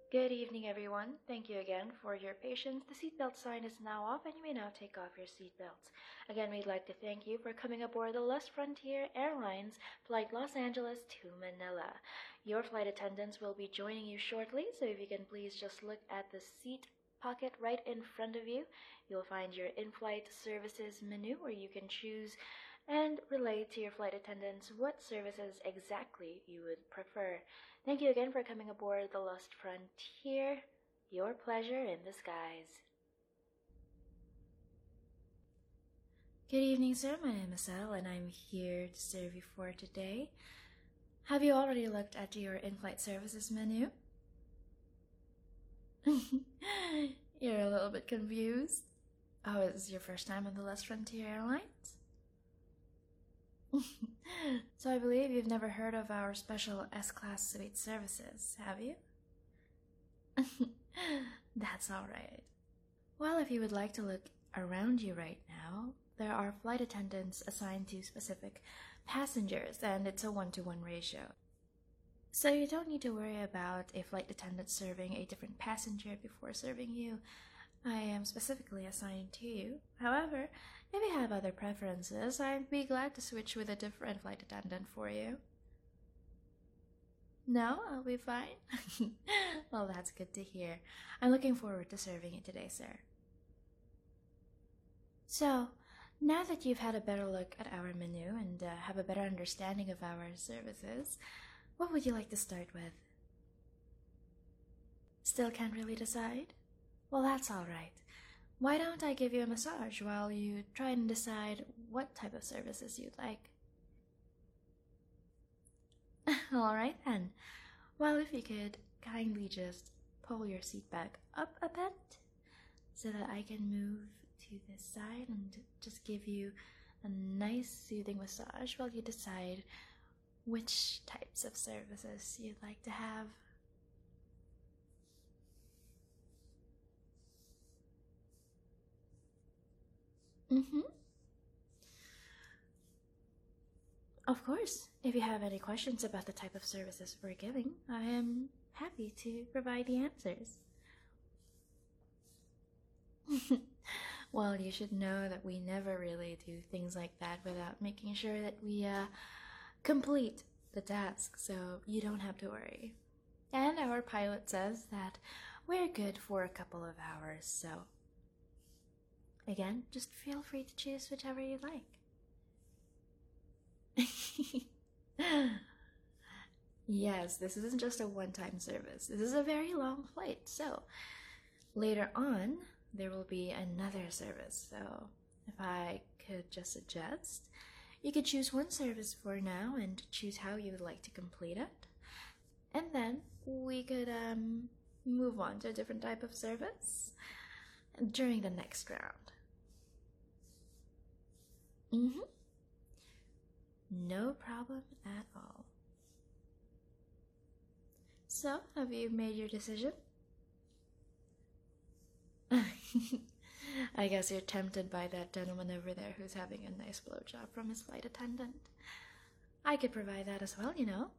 Good evening, everyone. Thank you again for your patience. The seatbelt sign is now off, and you may now take off your seatbelts. Again, we'd like to thank you for coming aboard the Les Frontier Airlines Flight Los Angeles to Manila. Your flight attendants will be joining you shortly, so if you can please just look at the seat pocket right in front of you. You'll find your in-flight services menu where you can choose and relay to your flight attendants what services exactly you would prefer. Thank you again for coming aboard the Lost Frontier. Your pleasure in disguise. Good evening, sir. My name is Elle, and I'm here to serve you for today. Have you already looked at your in-flight services menu? You're a little bit confused. Oh, is this your first time on the Les Frontier Airlines? So I believe you've never heard of our special S-Class suite services, have you? That's alright. Well, if you would like to look around you right now, there are flight attendants assigned to specific passengers, and it's a 1-to-1 ratio. So you don't need to worry about a flight attendant serving a different passenger before serving you. I am specifically assigned to you. However, if you have other preferences, I'd be glad to switch with a different flight attendant for you. No, I'll be fine. Well, that's good to hear. I'm looking forward to serving you today, sir. So, now that you've had a better look at our menu and have a better understanding of our services, what would you like to start with? Still can't really decide? Well, that's alright. Why don't I give you a massage while you try and decide what type of services you'd like? Alright then. Well, if you could kindly just pull your seat back up a bit so that I can move to this side and just give you a nice soothing massage while you decide which types of services you'd like to have. Of course, if you have any questions about the type of services we're giving, I am happy to provide the answers. Well, you should know that we never really do things like that without making sure that we complete the task, so you don't have to worry. And our pilot says that we're good for a couple of hours, so again, just feel free to choose whichever you like. Yes, this isn't just a one-time service. This is a very long flight, so later on there will be another service. So if I could just suggest, you could choose one service for now and choose how you would like to complete it, and then we could move on to a different type of service during the next round. No problem at all. So, have you made your decision? I guess you're tempted by that gentleman over there who's having a nice blowjob from his flight attendant. I could provide that as well, you know.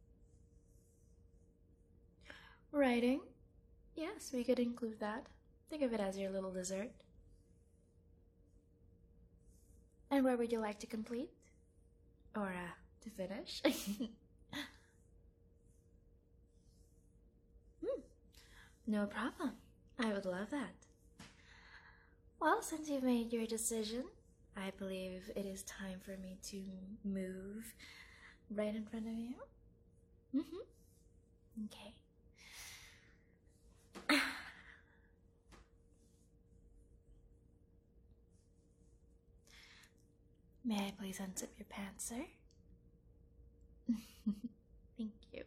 Writing? Yes, we could include that. Think of it as your little dessert. And where would you like to complete? Or, to finish? No problem. I would love that. Well, since you've made your decision, I believe it is time for me to move right in front of you. Okay. May I please unzip your pants, sir? Thank you.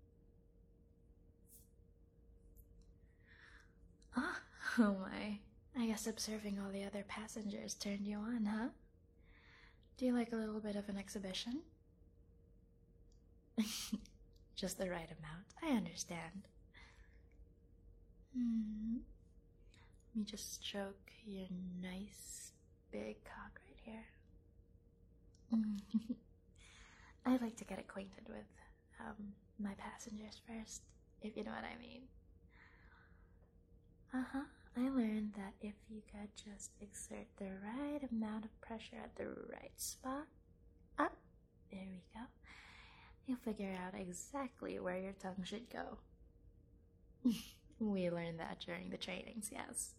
Oh my. I guess observing all the other passengers turned you on, huh? Do you like a little bit of an exhibition? Just the right amount. I understand. Let me just stroke your nice big cock right here. I like to get acquainted with my passengers first, if you know what I mean. Uh-huh. I learned that if you could just exert the right amount of pressure at the right spot, up, there we go, you'll figure out exactly where your tongue should go. We learned that during the trainings, yes.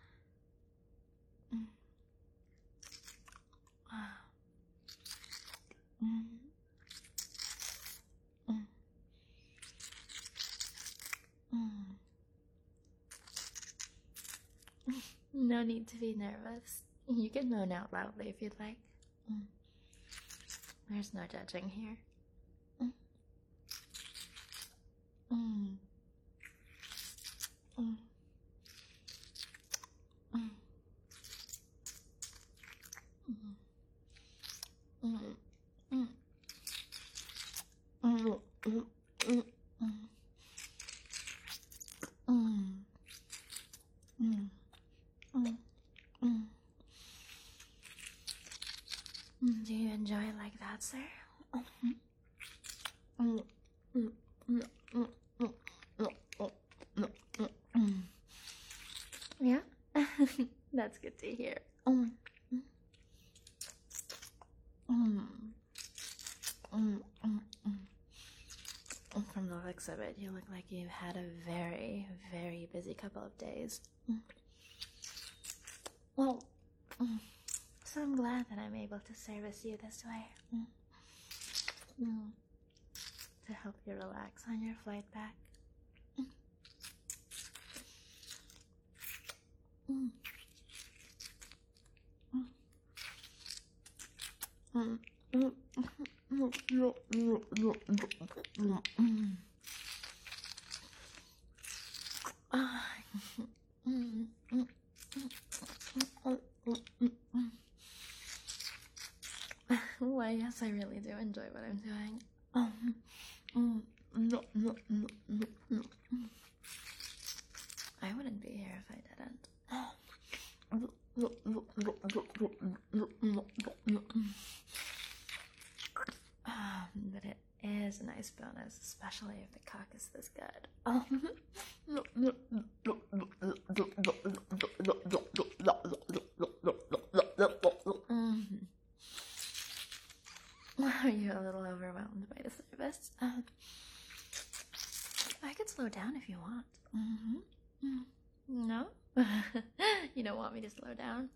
No need to be nervous. You can moan out loudly if you'd like. There's no judging here. Do you enjoy it like that, sir? Yeah? That's good to hear. From the looks of it, you look like you've had a very, very busy couple of days. Well, so I'm glad that I'm able to service you this way. To help you relax on your flight back. Why, yes, I really do enjoy what I'm doing. I wouldn't be here if I didn't. But it is a nice bonus, especially if the cock is this good. Are you a little overwhelmed by the service? I could slow down if you want. No? You don't want me to slow down?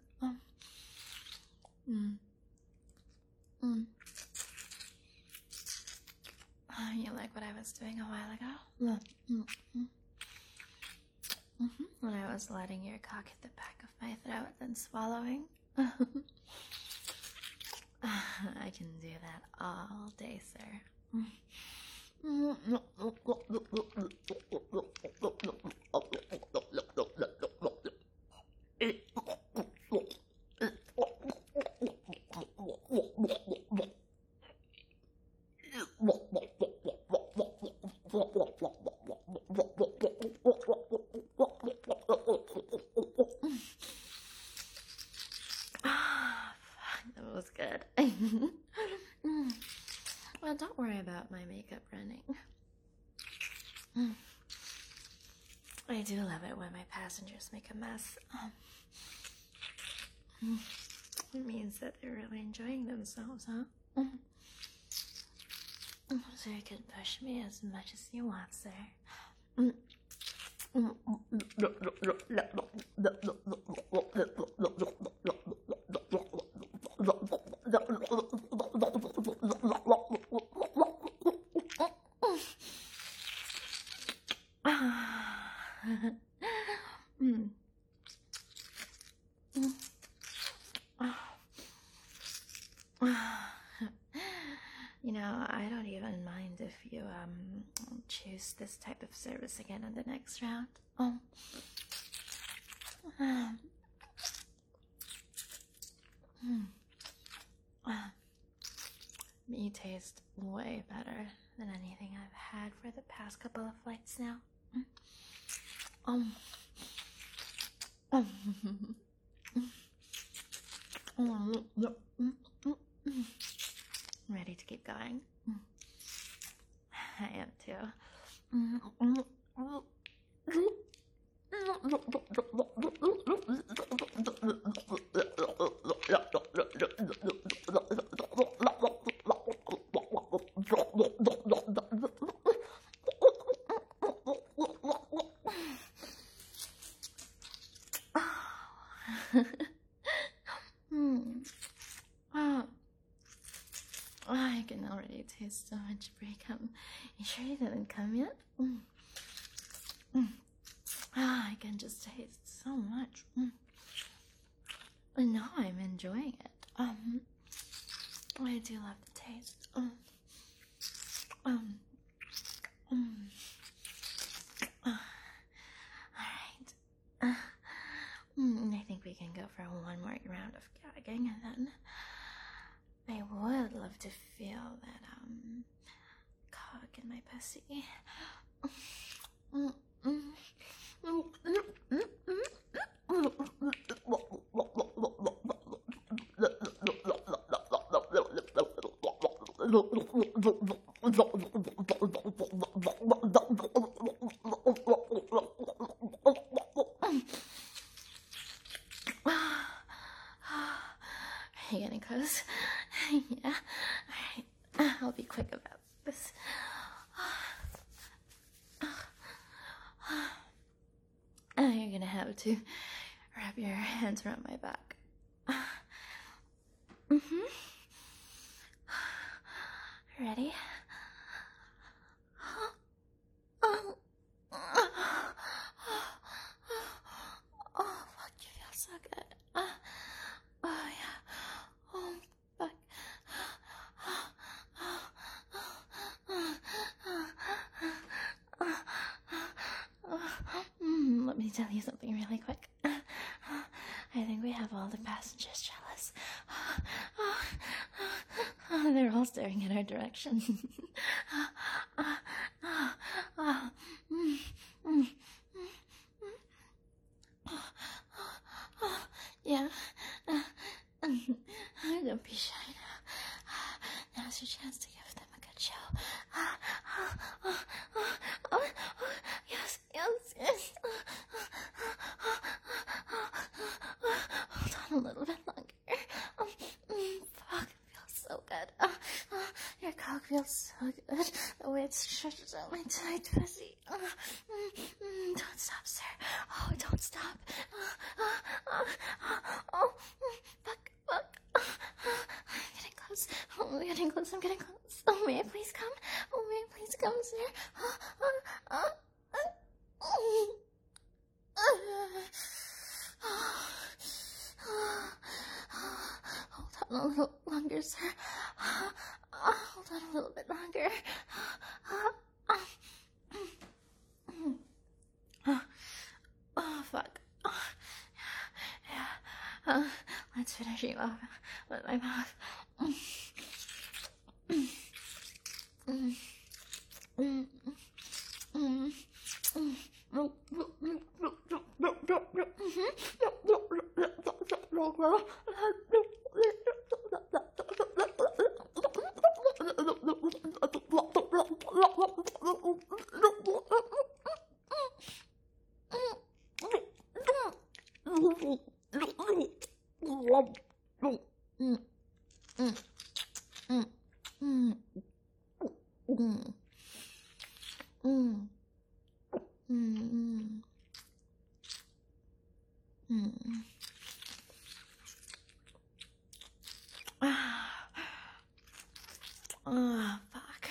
You like what I was doing a while ago? When I was letting your cock hit the back of my throat, then swallowing? I can do that all day, sir. That was good. Well, don't worry about my makeup running. I do love it when my passengers make a mess. It means that they're really enjoying themselves, huh? So you can push me as much as you want, sir. You know, I don't even mind if you choose this type of service again in the next round. You taste way better than anything I've had for the past couple of flights now. Ready to keep going? I am too. I can already taste so much pre-cum. You sure you didn't come yet? I can just taste so much. And now I'm enjoying it. I do love the taste. Alright. I think we can go for one more round of gagging, and then I would love to feel that, cock in my pussy. Are you getting close? Yeah. Alright. I'll be quick about this. You're gonna have to wrap your hands around my back. Ready? Oh, fuck, you feel so good. Oh, yeah. Oh, fuck. Let me tell you something really quick. I think we have all the passengers jealous. They're all staring in our direction. Yeah. Don't be shy now. Now's your chance to give them a good show. Yes. Hold on a little bit longer. Fuck, it feels so good. Your cock feels so good. The way it stretches out my tight pussy. Don't stop, sir. Oh, don't stop. Oh, fuck. I'm getting close. Oh, I'm getting close. Oh, may I please come? Oh, may I please come, sir? Hold on a little longer, sir. Hold on a little bit longer. Oh, fuck. Yeah. Let's finish you off with my mouth. Oh, fuck.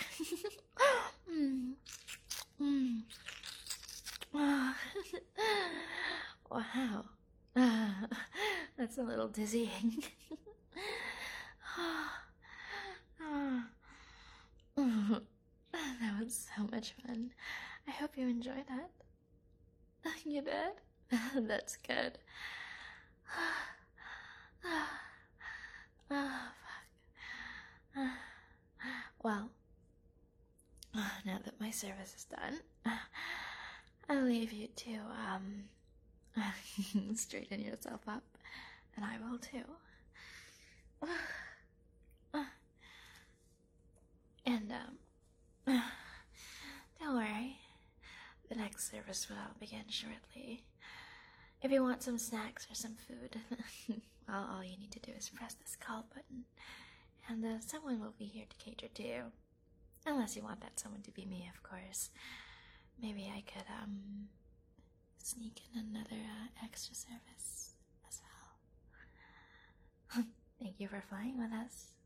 Wow. That's a little dizzying. That was so much fun. I hope you enjoyed that. You did? That's good. Oh, fuck. Well, now that my service is done, I'll leave you to, straighten yourself up, and I will too. And, don't worry, the next service will begin shortly. If you want some snacks or some food, well, all you need to do is press this call button, and someone will be here to cater to you. Unless you want that someone to be me, of course. Maybe I could, sneak in another, extra service as well. Thank you for flying with us.